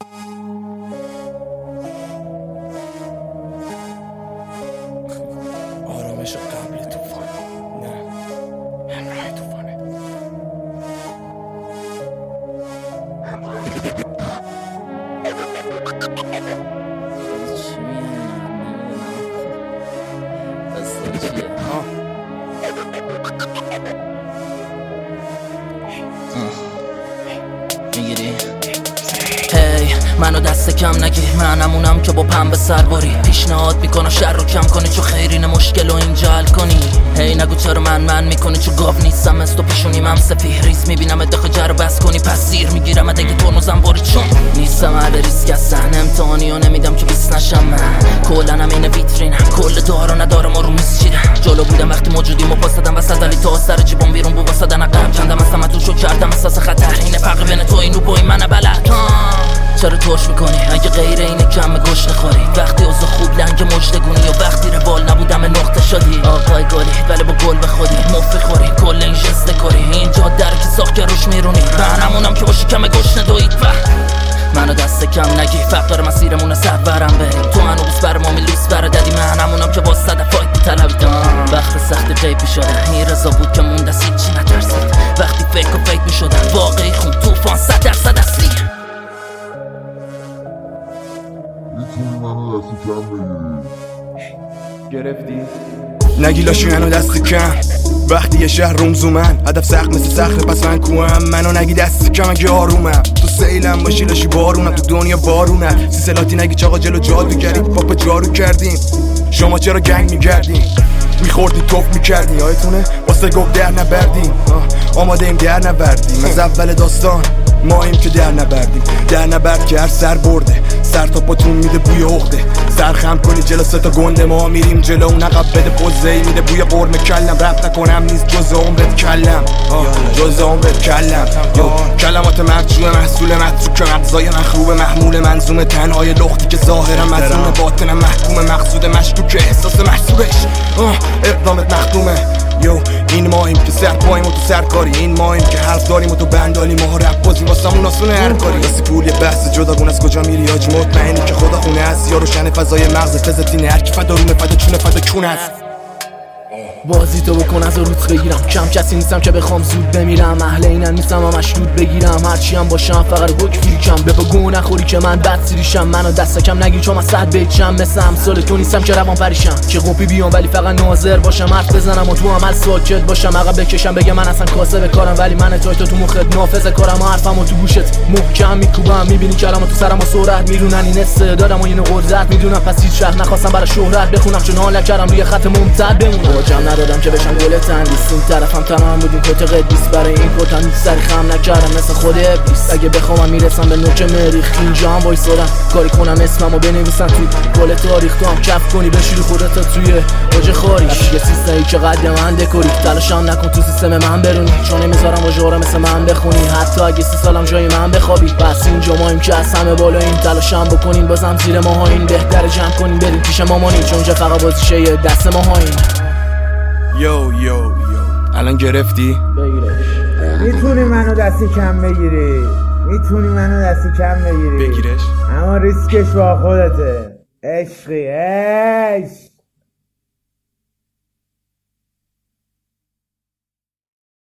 آرامش قبل طوفان، نه همراه طوفانه. چی میگیری؟ هی منو دست کم نگیر، منمونم که با پنبه سرباری پیشنهاد میکنم شر رو کم کنی، چون خیرین مشکل رو اینجا حل کنی. هی نگو چرا من میکنی، چون گاو نیستم از تو پیشونیم هم سفیه ریز میبینم داخل جر بس کنی، پس سیر میگیرم اگه ترمزم باری، چون نیستم اهل ریسک هستن. امتحانی ها نمیدم که بیست نشم، من کلنم این ویترینم، کل دارا ندارم و رو میز چیرم. جلو بودم وقتی موجودیمو پاسدم وسط، ولی تا سر جیبم بیرون بو واسدن عقب کندم اصلا تو شو کردم احساس خطر. اینه فرق بین تو اینو با این من بلد. چرا توش میکنی اگه غیر اینه کم گوش نخوری؟ وقتی اوضاع خوب لنگ مجدگونی و وقتی روال نبودم نقطه شدی. آقای گلی ولی با گل به خودی مفی خوری، کل این جست کاری اینجا در که ساخت که روش میرونی. بهنمونم که باشی کم گوش ندوید و منو دست کم نگی، فقر مسیرمون سر برم بریم. تو منو بوس بر ما میلوس بر دادی، منمونم که با صدفای طلبیدم. وقت سخت غیبی شده این رضا بود که مونده چی نترسید. وقتی فکر و فکر میشدن واقعی خون طوفان 100% اصلی. میتونی منو دست کم بگیری؟ گرفتی؟ نگی لاشی منو دست کم وقتی یه شهر رومزومن، هدف سخت مثل صخره پس من کوهم. منو نگی دست کم اگه آرومم، تو سیلم باشی لاشی بارونم، تو دنیا بارونم. سیسلاتی نگی چاقا جلو جادوگری پاپ جارو کردیم. شما چرا گنگ میگردین؟ میخوردی توف میکردی، یادتونه واسه گفت در نبردیم. آماده ایم در نبردیم از اول داستان، ما ایم که در نبردیم. در نبرد که هر سر برده، سر تا پاتون میده بوی عقده. سر خم کنی جلو سه تا گنده، ما میریم جلو اون عقب بده پوزه‌ای میده بوی قرمه کلم. رپ نکنم نیست جز عمرت کلم، جز عمرت کلم. کلمات مرجوع محصول متروک، مغزای من خوبه محمول منظومه. تنهای لختی که ظاهرم مظلومه، باطنم محکومه. مقصود مشکوک احساس محسوبش اقدامت مخدومه. این ماهیم که سر پاییم و تو سرکاری، این ماهیم که حرف داریم و تو بندالی. ما رپ بازیم واسمون آسونه هر کاری. واسه پول یه بحث جداگونه از کجا میری آج، مطمئنی که خدا خونه هست یا روشن فضای مغز فزتینه. هر کی فدا رومه فدا چونه فدا کون است. بازی تو بکن از روت بگیرم، کم کسی نیستم که بخوام زود بمیرم. اهل اینم نیستم و مشدود بگیرم، هرچی هم باشم فقط حک فیکم. به گو نخوری که من بد سیریشم، منو دست کم نگیر چون من صد بیچم. مثل امثال تو نیستم که روان پریشم، که قوپی بیام ولی فقط ناظر باشم. حرف بزنم و تو عمل ساکت باشم، عقب بکشم بگم من اصلا کاسب کارم. ولی من تو مخت نافذ کارم، حرفمو تو گوشت محکم میکوبم. میبینی کلامو تو سرم و سرعت میدونن این استعدادم و این قدرت میدونم. پس هیچ وقت نخواستم برای شهرت بخونم، چون حال کردم روی خط ممتد بمونم. ندادم که بشم گل تندیس، این طرفم تمام بودیم کت قدیس. برای این کتم هیچ سری خم نکردم مثل خود ابلیس. اگه بخوام میرسم به نوک مریخ، اینجا هم وایسادم کاری کنم اسممو بنویسن تو کل تاریخ. تو هم کف کنی بشوری خودت توی اوج خاریش. یه سیستمی که قد من دکوری، تلاشم نکن تو سیستم من برونی، چون نمیذارم واژه‌ها مثل من بخونی. حتی اگه 30 سالم جای من بخوابی. پس اینجا مایم که از همه بالاییم، تلاشم بکنین بازم زیر ماهایین. بهتر جمع کنین بریم پیش مامانین، چون جا فقط بازیشه یه دست ماهایین. یو الان گرفتی؟ بگیرش. میتونی منو دستی کم بگیری، میتونی منو دستی کم بگیری. بگیرش، اما ریسکش با خودته عشقی.